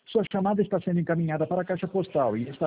Sua chamada está sendo encaminhada para a caixa postal e está